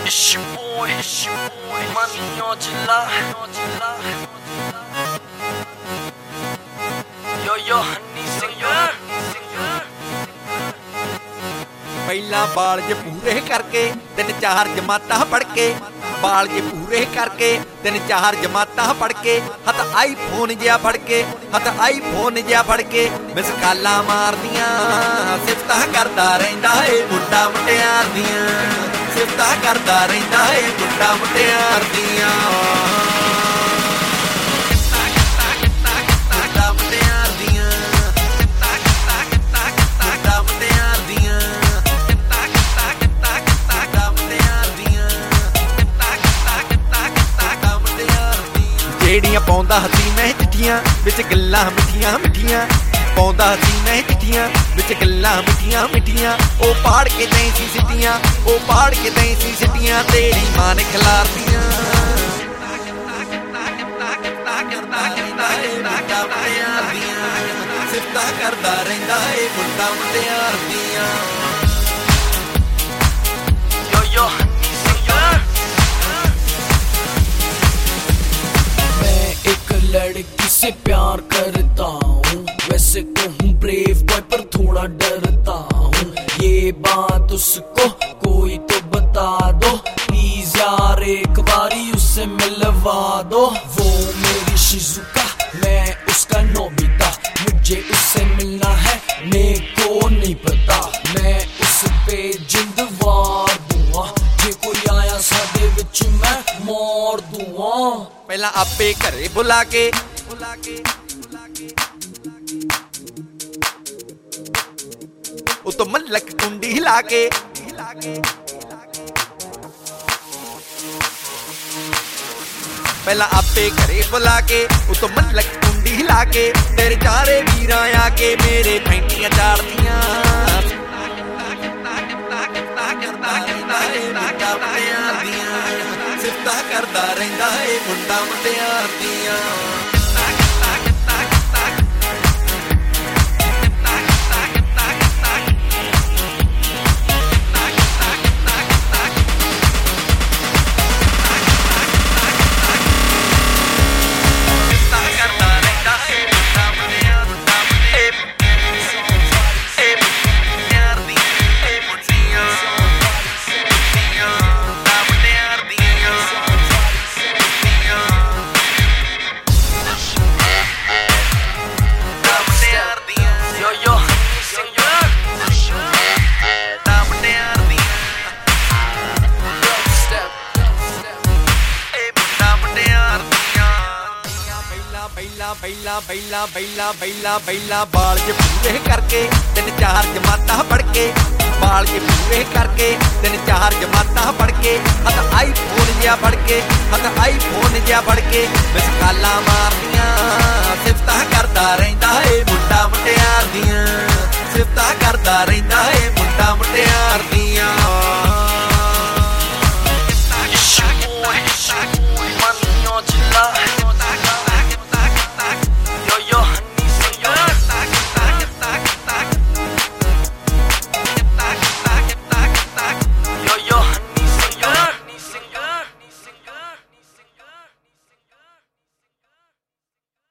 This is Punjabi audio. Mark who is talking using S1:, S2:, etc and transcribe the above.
S1: It's your boy, Money on July. Yo, honey singer.
S2: ਪਹਿਲਾਂ ਬਾਲ ਜੇ ਪੂਰੇ ਕਰਕੇ 3-4 ਜਮਾਤਾਂ ਪੜ ਕੇ ਬਾਲ ਜੇ ਪੂਰੇ ਕਰਕੇ 3-4 ਜਮਾਤਾਂ ਪੜ ਕੇ ਹੱਥ ਆਈਫੋਨ ਜਿਹਾ ਫੜ ਕੇ ਫੜ ਕੇ ਮਿਸ ਕਾਲਾਂ ਮਾਰਦੀਆਂ ਸਿਫਤਾਂ ਕਰਦਾ ਰਹਿੰਦਾ ਏ ਮੁੰਡਾ ਮੁਟਿਆਰ ਦੀਆਂ ਸਿਫਤਾਂ ਕਰਦਾ ਰਹਿੰਦਾ ਏ ਮੁੰਡਾ ਮੁਟਿਆਰ ਦੀਆਂ ਜਿਹੜੀਆਂ ਪਾਉਂਦਾ ਹੱਥੀ ਮੈਂ ਚਿੱਠੀਆਂ ਵਿੱਚ ਗੱਲਾਂ ਮਿੱਠੀਆਂ ਪਾਉਂਦਾ ਹੱਥੀ ਮੈਂ ਚਿੱਠੀਆਂ ਵਿੱਚ ਗੱਲਾਂ ਮਿੱਠੀਆਂ ਉਹ ਪਾੜ ਕੇ ਨਹੀਂ ਸੀ ਸਿੱਟੀਆਂ ਤੇਰੀ ਮਾਂ ਨੇ ਖਿਲਾਰਦੀਆਂ ਸਿਫਤਾਂ ਕਰਦਾ ਰਹਿੰਦਾ ਏ ਮੁੰਡਾ ਮੁਟਿਆਰ ਦੀਆਂ
S1: Yo, honey singer.
S3: लड़की से प्यार करता हूँ वैसे तो हूँ ब्रेव बॉय पर थोड़ा डरता हूँ ये बात उसको कोई तो बता दो प्लीज यार एक बारी उससे मिलवा दो वो मेरी शिजुका मैं उसका नोबिता मुझे उससे मिलना है मेरे को नहीं पता मैं उस पे जिंद वार दूंगा जे कोई आया साडे विच मैं मार दूंगा
S2: ਪਹਿਲਾਂ ਆਪੇ ਘਰੇ ਬੁਲਾ ਕੇ ਉਤੋਂ ਮਲਕ ਕੁੰਡੀ ਹਿਲਾ ਕੇ ਪਹਿਲਾਂ ਆਪੇ ਘਰੇ ਬੁਲਾ ਕੇ ਉਤੋਂ ਮਲਕ ਕੁੰਡੀ ਹਿਲਾ ਕੇ ਤੇਰੇ ਚਾਰੇ ਵੀਰਾਂ ਆ ਕੇ ਮੇਰੇ ਫੈਂਟੀਆਂ ਚਾੜਦੀਆਂ ਸਿਫਤਾਂ ਕਰਦਾ ਰਹਿੰਦਾ ਏ ਮੁੰਡਾ ਮੁਟਿਆਰ ਦੀਆਂ ਪਹਿਲਾਂ ਬਾਲ ਜੇ ਪੂਰੇ ਕਰਕੇ 3-4 ਜਮਾਤਾਂ ਪੜ ਕੇ ਬਾਲ ਜੇ ਪੂਰੇ ਕਰਕੇ 3-4 ਜਮਾਤਾਂ ਪੜ ਕੇ ਹੱਥ ਆਈਫੋਨ ਜਿਹਾ ਫੜ ਕੇ ਮਿਸ ਕਾਲਾਂ ਮਾਰਦੀਆਂ